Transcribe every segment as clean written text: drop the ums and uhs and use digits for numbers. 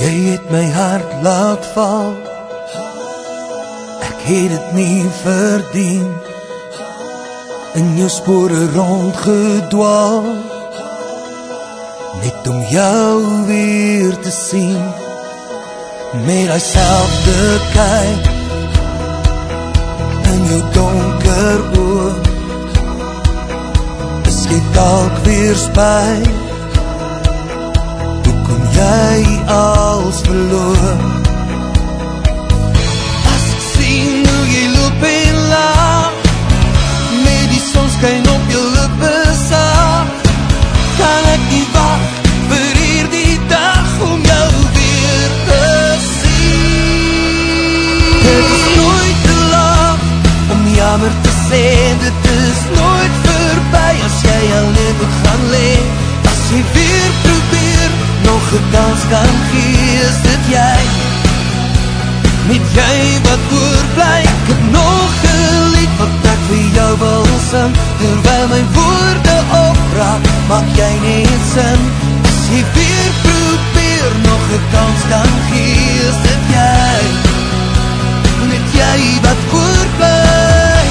Jy het my hart laat val, ek het dit nie verdien, in jou spore rondgedwaal, net om jou weer te sien, met die selfde kyk, in jou donker oog, is jy dalk weer spyt, jy als verloor. As ek sien hoe jy loop en laag, met die sonskyn op jou lippe saag, kan ek nie wacht vir hierdie dag om jou weer te sien. Het is nooit te laat om jammer te sê, dit is nooit verby as jy alleen moet gaan leef. As jy weer probeer nog 'n kans kan gee, is dit jy, met jy wat oorbly. Ek het nog 'n lied wat ek vir jou wil sing, terwyl my woorde opraak, maak jy net sin. As jy weer probeer nog 'n kans kan gee, is dit jy, met jy wat oorbly.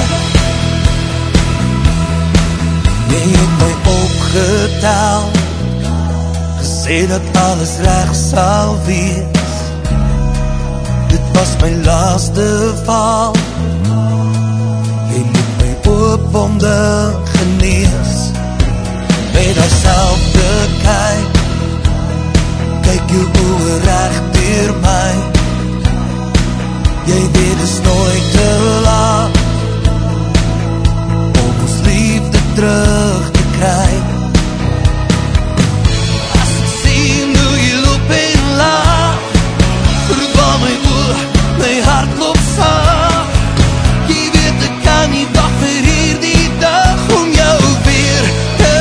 Jy het my opgetel, sê dat alles reg sal wees, dit was my laaste val, jy moet my oopwonde genees, met die selfde kyk, kyk jou oë reg deur my, jy weet is nooit te laat, om ons liefde terug te kry. My hart loop saam, jy weet ek kan nie wacht vir hierdie dag om jou weer te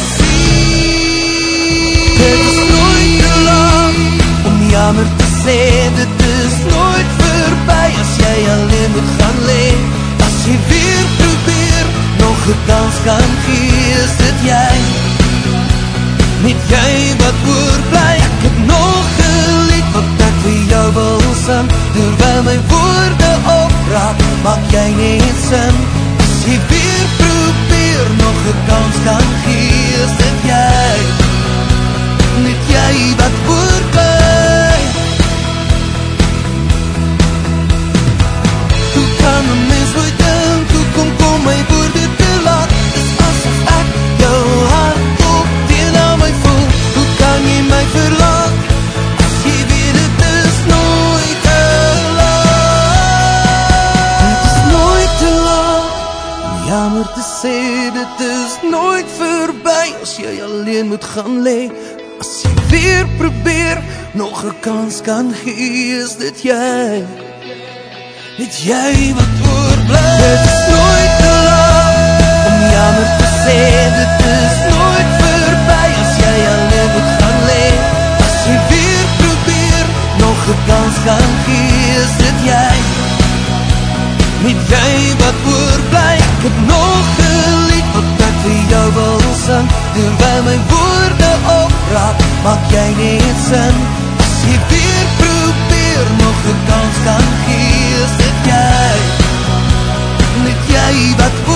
sien. Het is nooit te lang om jammer te sê, dit is nooit verby as jy alleen moet gaan leef. As jy weer probeer nog 'n kans kan gee, is dit jy, met jy wat oorbly. Ek het nog 'n lied wat ek vir jou wil sing, terwyl my woorde opraak, maak jy net sin. As jy weer probeer nog 'n kans kan gee, is dit jy, met jy wat oorbly. Hoe kan 'n mens ooit dink, hoe kom my woorde te laat, is asof ek jou hart op teen aan my voel. Hoe kan jy my verlaat, as jy weet het is nooit te laat. Het is nooit te laat om jammer te sê, dit is nooit verby as jy alleen moet gaan lê. As jy weer probeer nog 'n kans kan gee, is dit jy, met jy wat oorbly. Het is nooit te laat om jammer te sê, dit is nooit verby as jy alleen moet gaan lê. As jy weer probeer nog 'n kans kan gee, is dit jy, met jy wat oorbly. Ek het nog 'n lied wat ek vir jou wil sing, terwyl my woorde opraak, maak jy net sin. As jy weer probeer nog 'n kans kan gee, is dit jy, met jy wat oorbly.